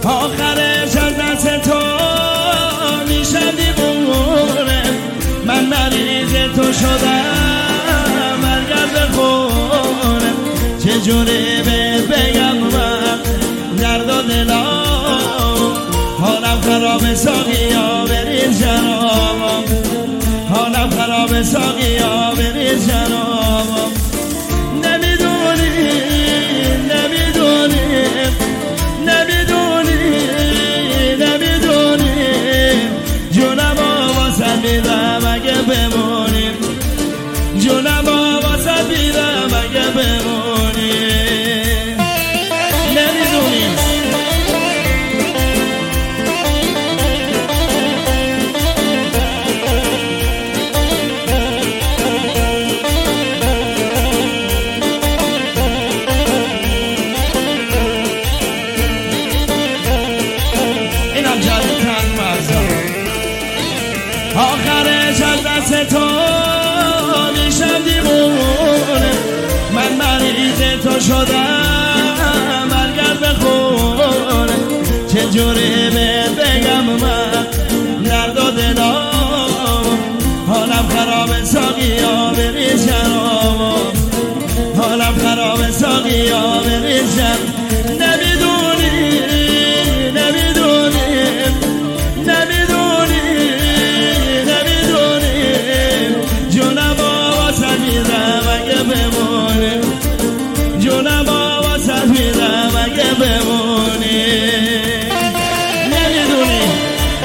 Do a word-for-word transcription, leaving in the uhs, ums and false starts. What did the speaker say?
آخرش از دست تو میشم دیوونه، من مریض تو شدم برگرد به خونه. چجوری بهت بگم من درد و دلام، حالم خراب ساقیا بریز جنابم، حالم خراب ساقیا بریز جنابم. نمیدونی نمیدونی نمیدونی نمیدونی جونم واسه میدم اگه بمونیم، جونم واسه میدم اگه بمونی. نمیدونی اینم جدی تن مرزا. آخرش از دست تو میشم دیوونه، من مریض تو شدم برگرد به خونه. چجوری بهت بگم من درد و دلام، حالم خراب ساقیا بریز جنابم، حالم خراب ساقیا بریز جنابم.